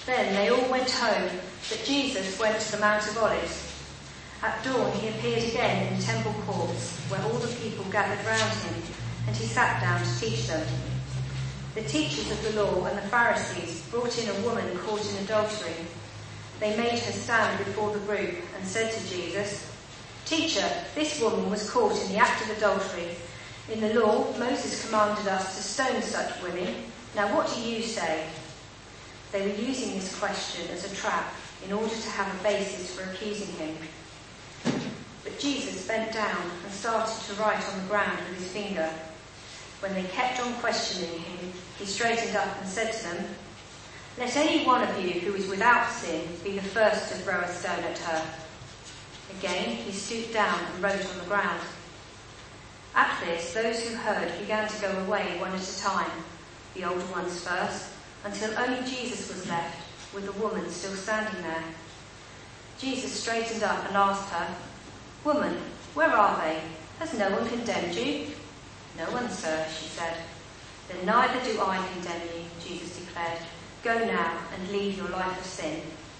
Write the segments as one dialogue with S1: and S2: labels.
S1: Then they all went home, but Jesus went to the Mount of Olives. At dawn he appeared again in the temple courts, where all the people gathered round him, and he sat down to teach them. The teachers of the law and the Pharisees brought in a woman caught in adultery. They made her stand before the group and said to Jesus, "Teacher, this woman was caught in the act of adultery. In the law, Moses commanded us to stone such women. Now what do you say?" They were using this question as a trap in order to have a basis for accusing him. But Jesus bent down and started to write on the ground with his finger. When they kept on questioning him, he straightened up and said to them, "Let any one of you who is without sin be the first to throw a stone at her." Again, he stooped down and wrote on the ground. At this, those who heard began to go away one at a time, the older ones first, until only Jesus was left, with the woman still standing there. Jesus straightened up and asked her, "Woman, where are they? Has no one condemned you?" "No one, sir," she said. "Then neither do I condemn you," Jesus declared. "Go now and leave your life of sin."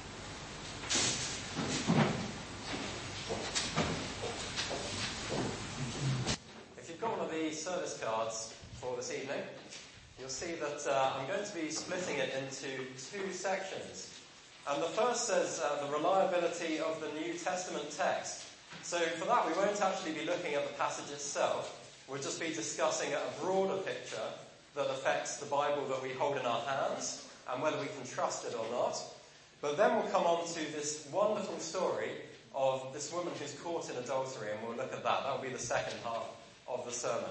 S2: If you've got one of the service cards for this evening, you'll see that I'm going to be splitting it into two sections. And the first says the reliability of the New Testament text. So for that, we won't actually be looking at the passage itself. We'll just be discussing a broader picture that affects the Bible that we hold in our hands and whether we can trust it or not. But then we'll come on to this wonderful story of this woman who's caught in adultery, and we'll look at that. That'll be the second half of the sermon.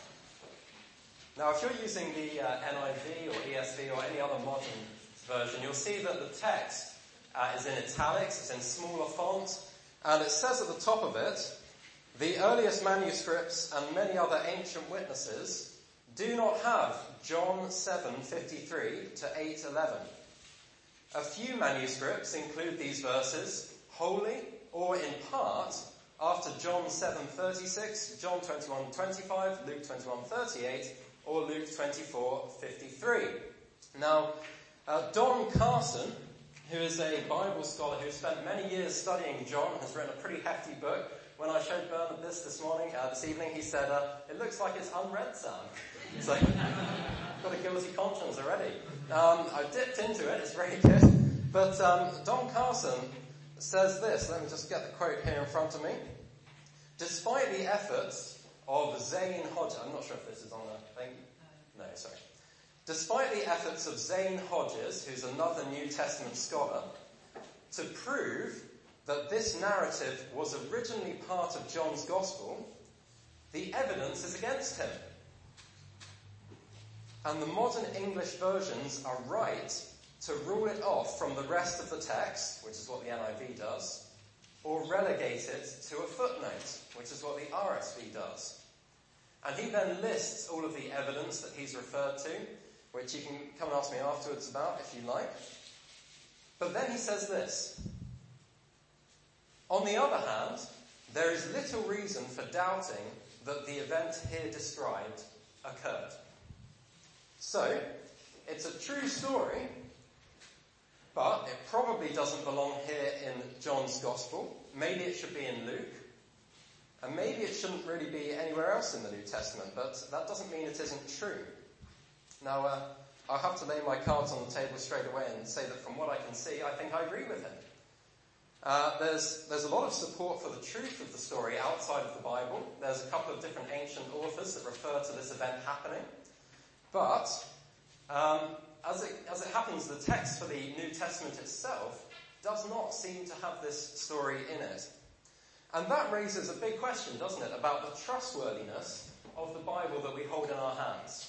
S2: Now, if you're using the NIV or ESV or any other modern version, you'll see that the text is in italics, it's in smaller font, and it says at the top of it, "The earliest manuscripts and many other ancient witnesses do not have John 7:53 to 8:11. A few manuscripts include these verses wholly or in part after John 7:36, John 21:25, Luke 21:38, or Luke 24:53. Now, Don Carson, who is a Bible scholar who spent many years studying John, has written a pretty hefty book. When I showed Bernard this evening, he said, "It looks like it's unread, Sam." So, got a guilty conscience already. I dipped into it, it's very good. But Don Carson says this, let me just get the quote here in front of me. "Despite the efforts of Zane Hodges," I'm not sure if this is on the thing. No, sorry. "Despite the efforts of Zane Hodges, who's another New Testament scholar, to prove that this narrative was originally part of John's Gospel, the evidence is against him. And the modern English versions are right to rule it off from the rest of the text, which is what the NIV does, or relegate it to a footnote, which is what the RSV does." And he then lists all of the evidence that he's referred to, which you can come and ask me afterwards about if you like. But then he says this: "On the other hand, there is little reason for doubting that the event here described occurred." So, it's a true story, but it probably doesn't belong here in John's Gospel. Maybe it should be in Luke. And maybe it shouldn't really be anywhere else in the New Testament, but that doesn't mean it isn't true. Now, I'll have to lay my cards on the table straight away and say that from what I can see, I think I agree with him. There's a lot of support for the truth of the story outside of the Bible. There's a couple of different ancient authors that refer to this event happening. But as it happens, the text for the New Testament itself does not seem to have this story in it. And that raises a big question, doesn't it, about the trustworthiness of the Bible that we hold in our hands.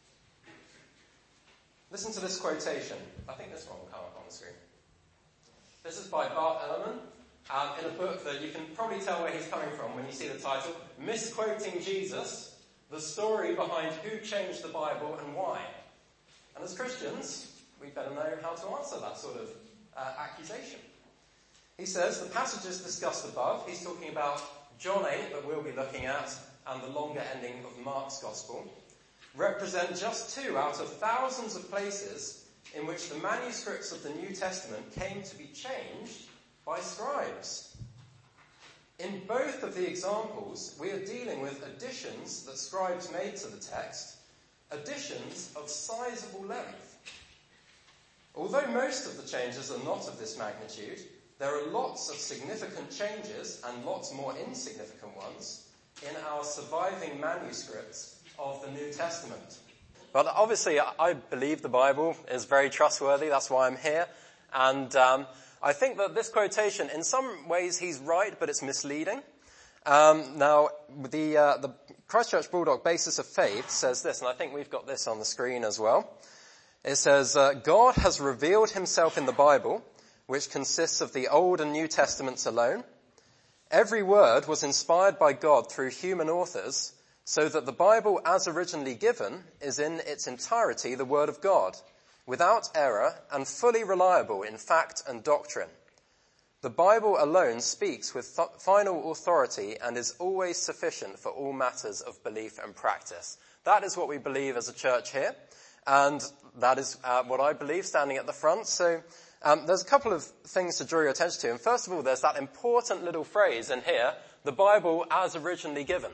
S2: Listen to this quotation. I think this one will come up on the screen. This is by Bart Ehrman, in a book that you can probably tell where he's coming from when you see the title, "Misquoting Jesus, the story behind who changed the Bible and why." And as Christians, we better know how to answer that sort of accusation. He says, the passages discussed above, he's talking about John 8 that we'll be looking at, and the longer ending of Mark's Gospel, represent just two out of thousands of places in which the manuscripts of the New Testament came to be changed by scribes. In both of the examples, we are dealing with additions that scribes made to the text, additions of sizable length. Although most of the changes are not of this magnitude, there are lots of significant changes and lots more insignificant ones in our surviving manuscripts of the New Testament. But obviously, I believe the Bible is very trustworthy. That's why I'm here. And I think that this quotation, in some ways, he's right, but it's misleading. Now, the Christchurch Bulldog Basis of Faith says this, and I think we've got this on the screen as well. It says, God has revealed himself in the Bible, which consists of the Old and New Testaments alone. Every word was inspired by God through human authors, so that the Bible as originally given is in its entirety the Word of God, without error and fully reliable in fact and doctrine. The Bible alone speaks with final authority and is always sufficient for all matters of belief and practice. That is what we believe as a church here, and that is what I believe standing at the front. So there's a couple of things to draw your attention to. And first of all, there's that important little phrase in here, the Bible as originally given.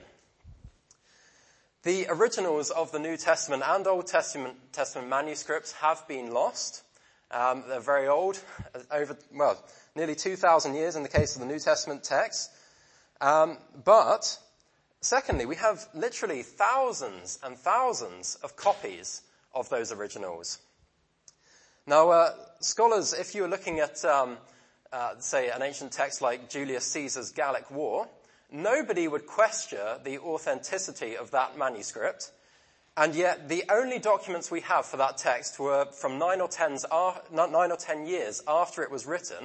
S2: The originals of the New Testament and Old Testament manuscripts have been lost. They're very old, nearly 2,000 years in the case of the New Testament text. But secondly, we have literally thousands and thousands of copies of those originals. Now, scholars, if you were looking at, say, an ancient text like Julius Caesar's Gallic War, nobody would question the authenticity of that manuscript, and yet the only documents we have for that text were from 9 or 10 years after it was written.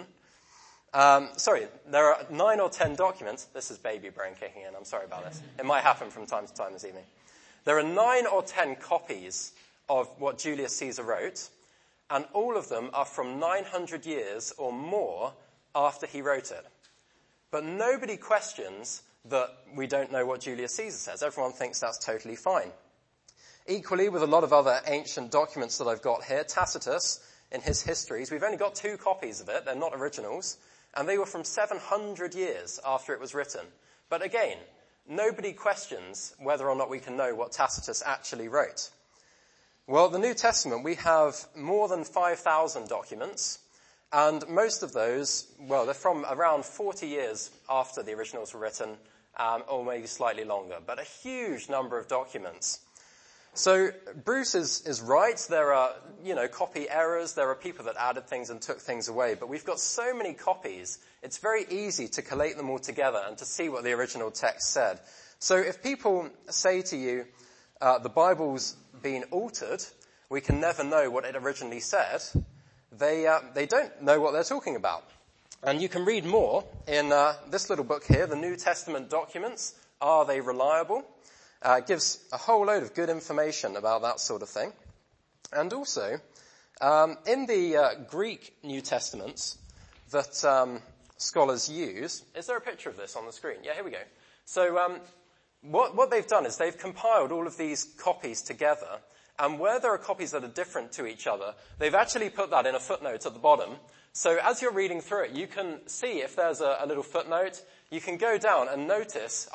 S2: There are 9 or 10 documents. This is baby brain kicking in. I'm sorry about this. It might happen from time to time this evening. There are 9 or 10 copies of what Julius Caesar wrote, and all of them are from 900 years or more after he wrote it. But nobody questions that we don't know what Julius Caesar says. Everyone thinks that's totally fine. Equally, with a lot of other ancient documents that I've got here, Tacitus, in his histories, we've only got 2 copies of it. They're not originals. And they were from 700 years after it was written. But again, nobody questions whether or not we can know what Tacitus actually wrote. Well, the New Testament, we have more than 5,000 documents. And most of those, they're from around 40 years after the originals were written, or maybe slightly longer, but a huge number of documents. So Bruce is right. There are, copy errors. There are people that added things and took things away. But we've got so many copies, it's very easy to collate them all together and to see what the original text said. So if people say to you, the Bible's been altered, we can never know what it originally said, they don't know what they're talking about. And you can read more in this little book here, The New Testament Documents. Are they reliable? It gives a whole load of good information about that sort of thing. And also, in the Greek New Testaments that scholars use, is there a picture of this on the screen? Yeah, here we go. So what they've done is they've compiled all of these copies together, and where there are copies that are different to each other, they've actually put that in a footnote at the bottom. So as you're reading through it, you can see if there's a little footnote. You can go down and notice,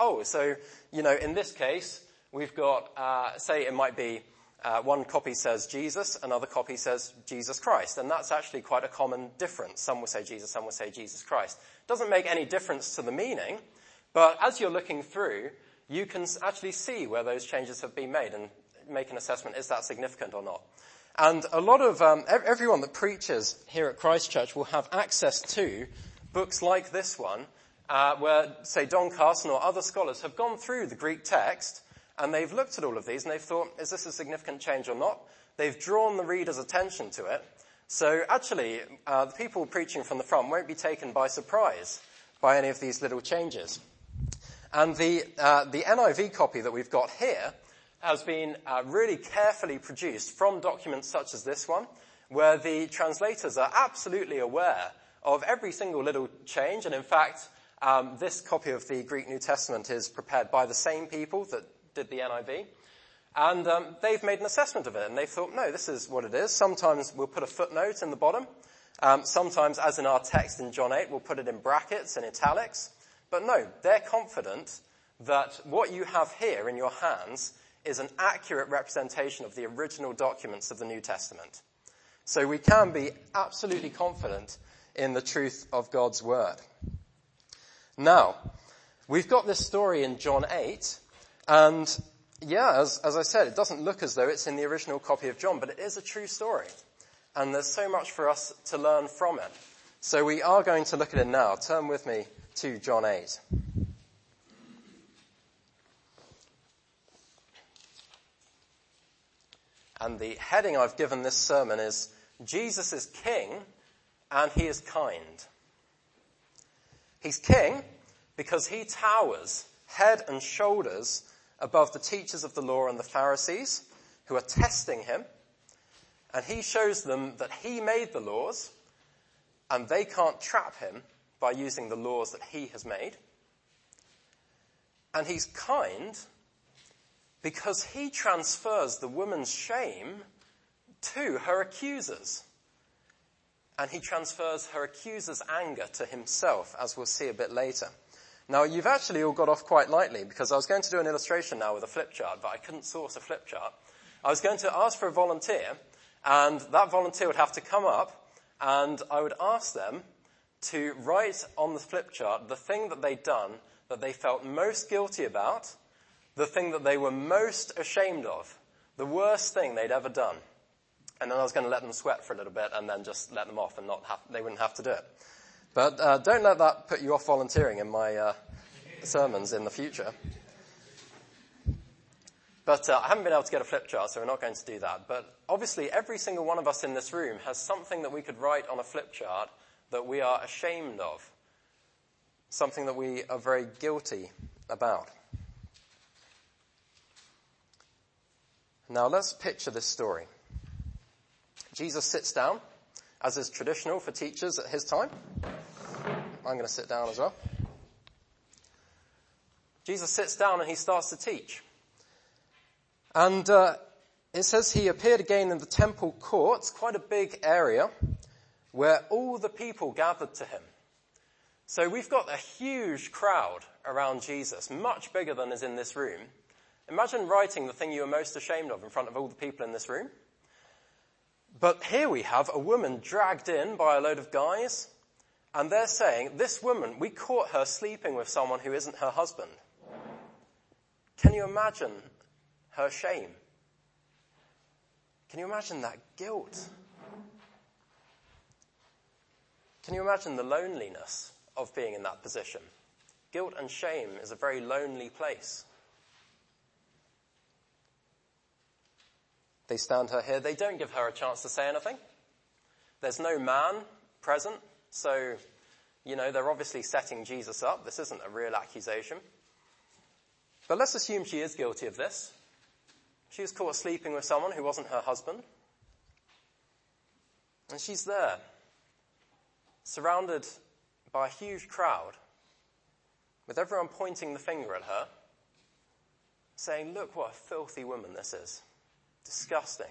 S2: in this case, we've got, say it might be one copy says Jesus, another copy says Jesus Christ. And that's actually quite a common difference. Some will say Jesus, some will say Jesus Christ. It doesn't make any difference to the meaning, but as you're looking through, you can actually see where those changes have been made and make an assessment, is that significant or not? And a lot of, everyone that preaches here at Christchurch will have access to books like this one, where, say, Don Carson or other scholars have gone through the Greek text, and they've looked at all of these, and they've thought, is this a significant change or not? They've drawn the reader's attention to it. So actually, the people preaching from the front won't be taken by surprise by any of these little changes. And the NIV copy that we've got here has been really carefully produced from documents such as this one, where the translators are absolutely aware of every single little change. And in fact, this copy of the Greek New Testament is prepared by the same people that did the NIV. And they've made an assessment of it, and they've thought, no, this is what it is. Sometimes we'll put a footnote in the bottom. Sometimes, as in our text in John 8, we'll put it in brackets and italics. But no, they're confident that what you have here in your hands is an accurate representation of the original documents of the New Testament. So we can be absolutely confident in the truth of God's word. Now, we've got this story in John 8, and yeah, as I said, it doesn't look as though it's in the original copy of John, but it is a true story. And there's so much for us to learn from it. So we are going to look at it now. Turn with me to John 8. And the heading I've given this sermon is, Jesus is King and he is kind. He's king because he towers head and shoulders above the teachers of the law and the Pharisees who are testing him. And he shows them that he made the laws and they can't trap him by using the laws that he has made. And he's kind because he transfers the woman's shame to her accusers. And he transfers her accuser's anger to himself, as we'll see a bit later. Now, you've actually all got off quite lightly, because I was going to do an illustration now with a flip chart, but I couldn't source a flip chart. I was going to ask for a volunteer, and that volunteer would have to come up, and I would ask them to write on the flip chart the thing that they'd done that they felt most guilty about, the thing that they were most ashamed of, the worst thing they'd ever done. And then I was going to let them sweat for a little bit and then just let them off and they wouldn't have to do it. But don't let that put you off volunteering in my sermons in the future. But I haven't been able to get a flip chart, so we're not going to do that. But obviously every single one of us in this room has something that we could write on a flip chart that we are ashamed of, something that we are very guilty about. Now let's picture this story. Jesus sits down, as is traditional for teachers at his time. I'm going to sit down as well. Jesus sits down and he starts to teach. And it says he appeared again in the temple courts, quite a big area, where all the people gathered to him. So we've got a huge crowd around Jesus, much bigger than is in this room. Imagine writing the thing you are most ashamed of in front of all the people in this room. But here we have a woman dragged in by a load of guys, and they're saying, this woman, we caught her sleeping with someone who isn't her husband. Can you imagine her shame? Can you imagine that guilt? Can you imagine the loneliness of being in that position? Guilt and shame is a very lonely place. They stand her here. They don't give her a chance to say anything. There's no man present, so, they're obviously setting Jesus up. This isn't a real accusation. But let's assume she is guilty of this. She was caught sleeping with someone who wasn't her husband. And she's there, surrounded by a huge crowd, with everyone pointing the finger at her, saying, look what a filthy woman this is. Disgusting.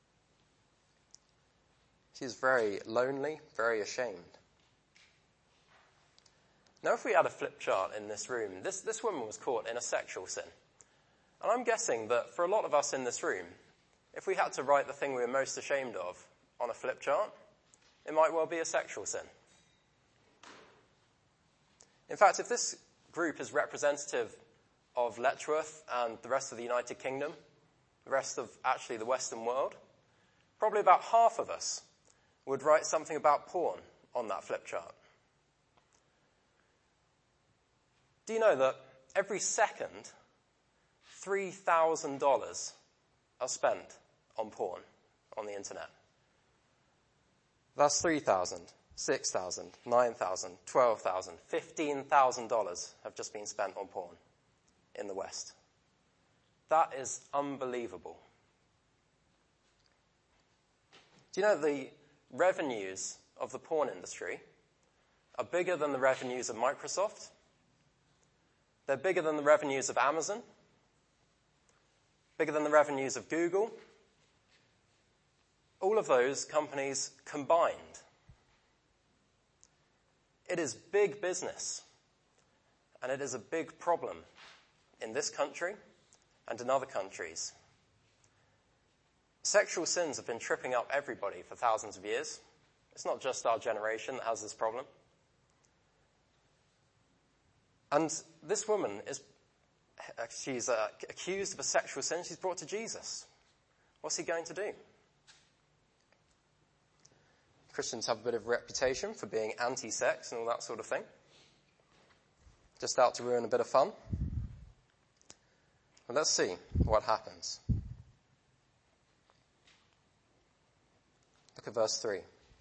S2: She's very lonely, very ashamed. Now, if we had a flip chart in this room, this woman was caught in a sexual sin. And I'm guessing that for a lot of us in this room, if we had to write the thing we were most ashamed of on a flip chart, it might well be a sexual sin. In fact, if this group is representative of Letchworth and the rest of the United Kingdom, the rest of actually the Western world, probably about half of us would write something about porn on that flip chart. Do you know that every second, $3,000 are spent on porn on the internet? That's $3,000, $6,000, $9,000, $12,000, $15,000 have just been spent on porn in the West. That is unbelievable. Do you know the revenues of the porn industry are bigger than the revenues of Microsoft? They're bigger than the revenues of Amazon, bigger than the revenues of Google. All of those companies combined. It is big business, and it is a big problem in this country and in other countries. Sexual sins have been tripping up everybody for thousands of years. It's not just our generation that has this problem. And this woman she's accused of a sexual sin. She's brought to Jesus. What's he going to do? Christians have a bit of a reputation for being anti-sex and all that sort of thing. Just out to ruin a bit of fun. Well, let's see what happens. Look at verse 3.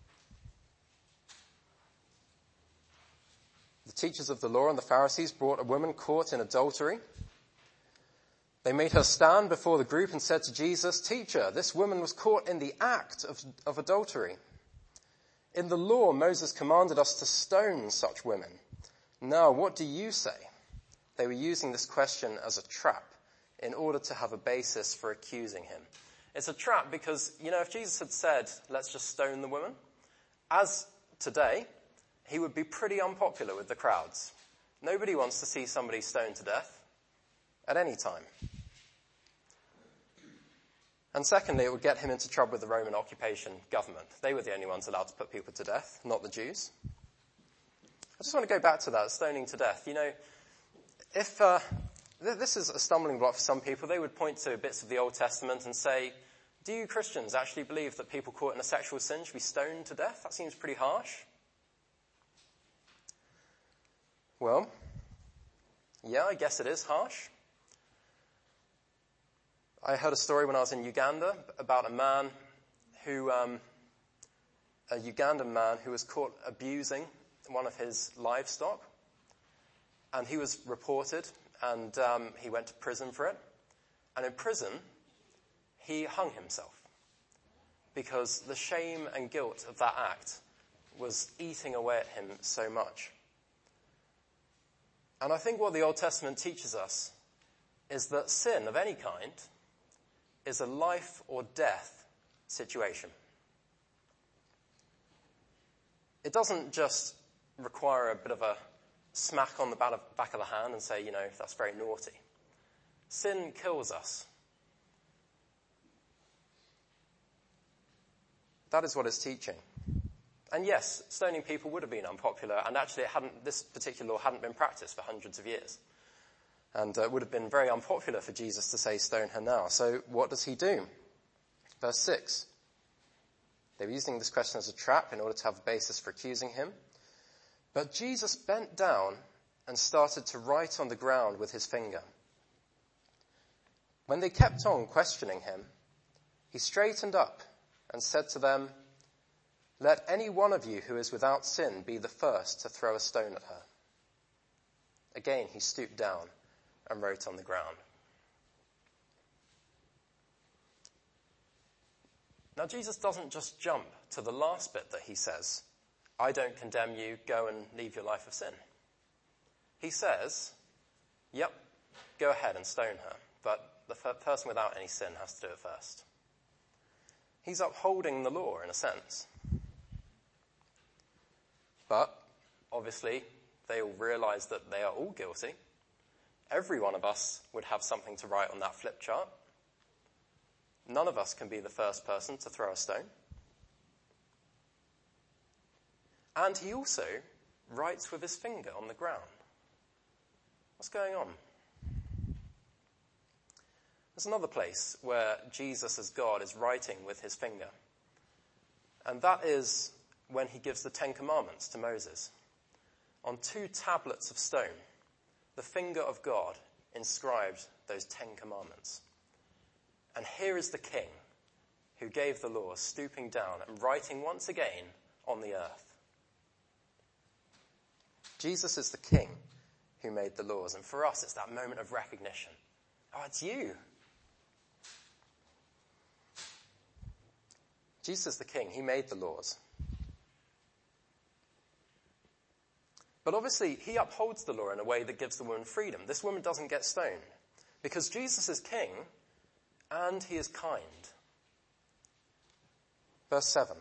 S2: The teachers of the law and the Pharisees brought a woman caught in adultery. They made her stand before the group and said to Jesus, "Teacher, this woman was caught in the act of adultery. In the law, Moses commanded us to stone such women. Now, what do you say?" They were using this question as a trap in order to have a basis for accusing him. It's a trap because, if Jesus had said, "Let's just stone the woman," as today, he would be pretty unpopular with the crowds. Nobody wants to see somebody stoned to death at any time. And secondly, it would get him into trouble with the Roman occupation government. They were the only ones allowed to put people to death, not the Jews. I just want to go back to that, stoning to death. If this is a stumbling block for some people, they would point to bits of the Old Testament and say, "Do you Christians actually believe that people caught in a sexual sin should be stoned to death? That seems pretty harsh." Well, yeah, I guess it is harsh. I heard a story when I was in Uganda about a Ugandan man who was caught abusing one of his livestock. And he was reported, and he went to prison for it. And in prison, he hung himself because the shame and guilt of that act was eating away at him so much. And I think what the Old Testament teaches us is that sin of any kind is a life or death situation. It doesn't just require a bit of a smack on the back of the hand and say, that's very naughty. Sin kills us. That is what it's teaching. And yes, stoning people would have been unpopular, and actually this particular law hadn't been practiced for hundreds of years. And it would have been very unpopular for Jesus to say, "Stone her now." So what does he do? Verse 6. They were using this question as a trap in order to have a basis for accusing him. But Jesus bent down and started to write on the ground with his finger. When they kept on questioning him, he straightened up and said to them, "Let any one of you who is without sin be the first to throw a stone at her." Again, he stooped down and wrote on the ground. Now, Jesus doesn't just jump to the last bit that he says, "I don't condemn you, go and leave your life of sin." He says, "Yep, go ahead and stone her, but the person without any sin has to do it first." He's upholding the law in a sense. But, obviously, they all realize that they are all guilty. Every one of us would have something to write on that flip chart. None of us can be the first person to throw a stone. And he also writes with his finger on the ground. What's going on? There's another place where Jesus as God is writing with his finger. And that is when he gives the 10 Commandments to Moses. On 2 tablets of stone, the finger of God inscribed those 10 Commandments. And here is the king who gave the law, stooping down and writing once again on the earth. Jesus is the king who made the laws. And for us, it's that moment of recognition. Oh, it's you. Jesus is the king. He made the laws. But obviously, he upholds the law in a way that gives the woman freedom. This woman doesn't get stoned. Because Jesus is king, and he is kind. Verse 7.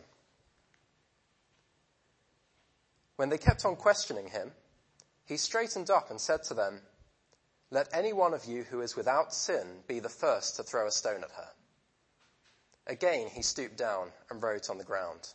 S2: When they kept on questioning him, he straightened up and said to them, "Let any one of you who is without sin be the first to throw a stone at her." Again he stooped down and wrote on the ground.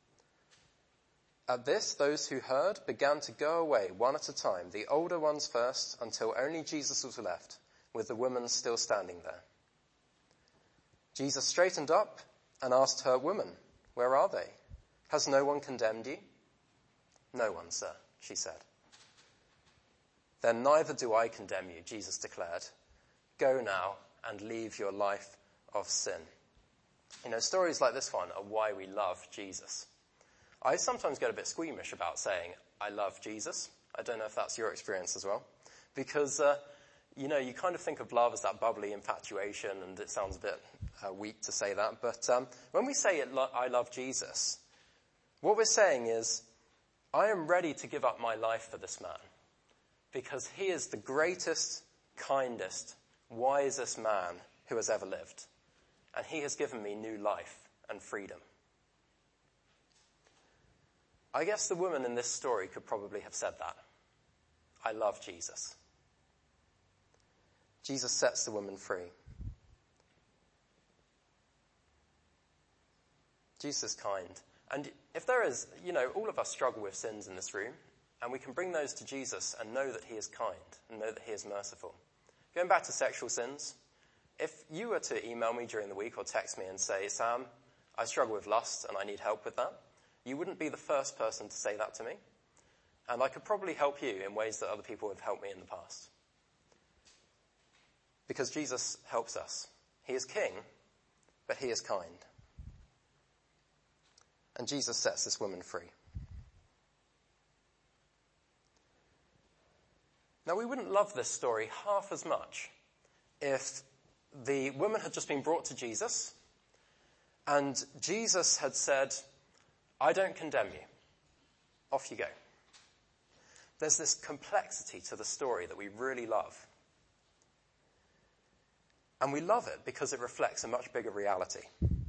S2: At this, those who heard began to go away one at a time, the older ones first, until only Jesus was left, with the woman still standing there. Jesus straightened up and asked her, "Woman, where are they? Has no one condemned you?" "No one, sir," she said. "Then neither do I condemn you," Jesus declared. "Go now and leave your life of sin." You know, stories like this one are why we love Jesus. I sometimes get a bit squeamish about saying, "I love Jesus." I don't know if that's your experience as well. Because, you kind of think of love as that bubbly infatuation, and it sounds a bit weak to say that. But when we say I love Jesus, what we're saying is, I am ready to give up my life for this man. Because he is the greatest, kindest, wisest man who has ever lived. And he has given me new life and freedom. I guess the woman in this story could probably have said that. I love Jesus. Jesus sets the woman free. Jesus is kind. And if there is, all of us struggle with sins in this room, and we can bring those to Jesus and know that he is kind and know that he is merciful. Going back to sexual sins, if you were to email me during the week or text me and say, "Sam, I struggle with lust and I need help with that," you wouldn't be the first person to say that to me. And I could probably help you in ways that other people have helped me in the past. Because Jesus helps us. He is king, but he is kind. And Jesus sets this woman free. Now, we wouldn't love this story half as much if the woman had just been brought to Jesus and Jesus had said, "I don't condemn you. Off you go." There's this complexity to the story that we really love. And we love it because it reflects a much bigger reality.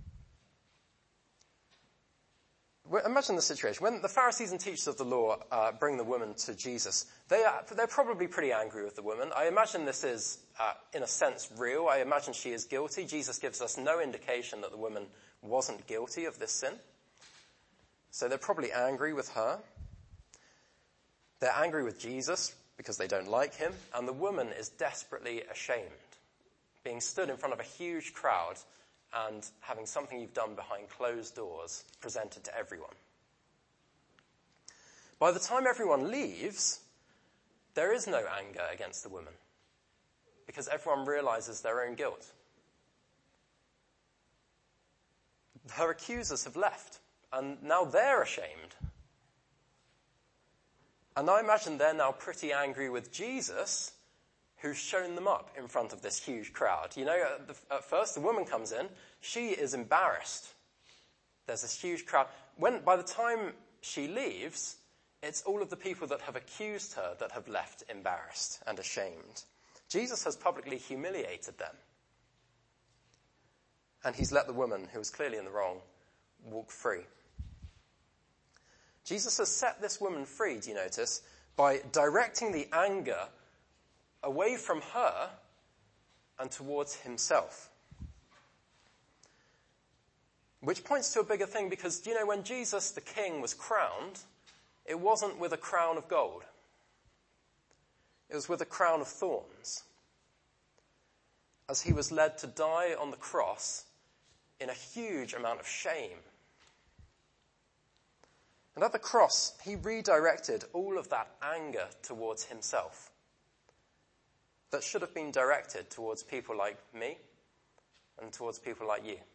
S2: Imagine the situation. When the Pharisees and teachers of the law bring the woman to Jesus, they're probably pretty angry with the woman. I imagine this is, in a sense, real. I imagine she is guilty. Jesus gives us no indication that the woman wasn't guilty of this sin. So they're probably angry with her. They're angry with Jesus because they don't like him. And the woman is desperately ashamed, being stood in front of a huge crowd and having something you've done behind closed doors presented to everyone. By the time everyone leaves, there is no anger against the woman because everyone realizes their own guilt. Her accusers have left, and now they're ashamed. And I imagine they're now pretty angry with Jesus, who's shown them up in front of this huge crowd. At first the woman comes in, she is embarrassed. There's this huge crowd. By the time she leaves, it's all of the people that have accused her that have left embarrassed and ashamed. Jesus has publicly humiliated them. And he's let the woman, who was clearly in the wrong, walk free. Jesus has set this woman free, do you notice, by directing the anger away from her and towards himself. Which points to a bigger thing because, when Jesus the King was crowned, it wasn't with a crown of gold. It was with a crown of thorns. As he was led to die on the cross in a huge amount of shame. And at the cross, he redirected all of that anger towards himself. That should have been directed towards people like me and towards people like you.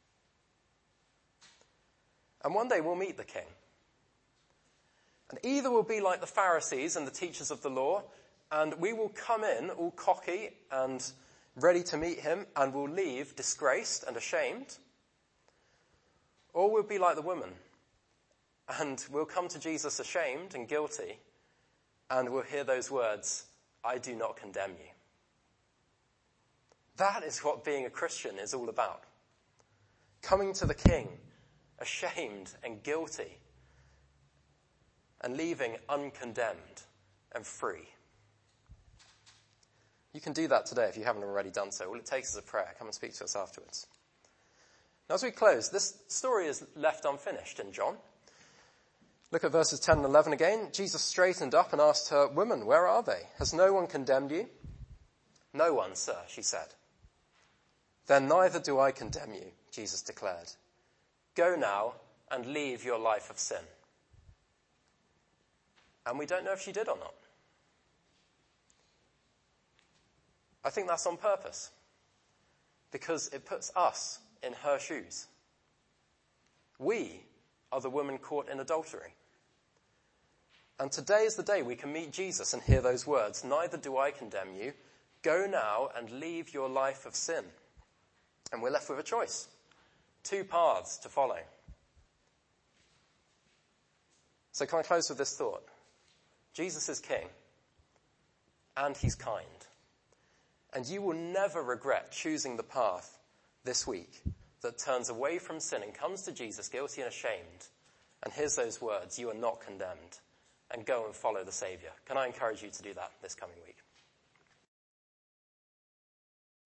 S2: And one day we'll meet the King. And either we'll be like the Pharisees and the teachers of the law, and we will come in all cocky and ready to meet him, and we'll leave disgraced and ashamed. Or we'll be like the woman, and we'll come to Jesus ashamed and guilty, and we'll hear those words, "I do not condemn you." That is what being a Christian is all about. Coming to the King, ashamed and guilty, and leaving uncondemned and free. You can do that today if you haven't already done so. All it takes is a prayer. Come and speak to us afterwards. Now, as we close, this story is left unfinished in John. Look at verses 10 and 11 again. Jesus straightened up and asked her, "Woman, where are they? Has no one condemned you?" "No one, sir," she said. "Then neither do I condemn you," Jesus declared. "Go now and leave your life of sin." And we don't know if she did or not. I think that's on purpose, because it puts us in her shoes. We are the woman caught in adultery. And today is the day we can meet Jesus and hear those words, "Neither do I condemn you. Go now and leave your life of sin." And we're left with a choice. 2 paths to follow. So can I close with this thought? Jesus is King, and he's kind. And you will never regret choosing the path this week that turns away from sin and comes to Jesus guilty and ashamed and hears those words, "You are not condemned," and go and follow the Saviour. Can I encourage you to do that this coming week?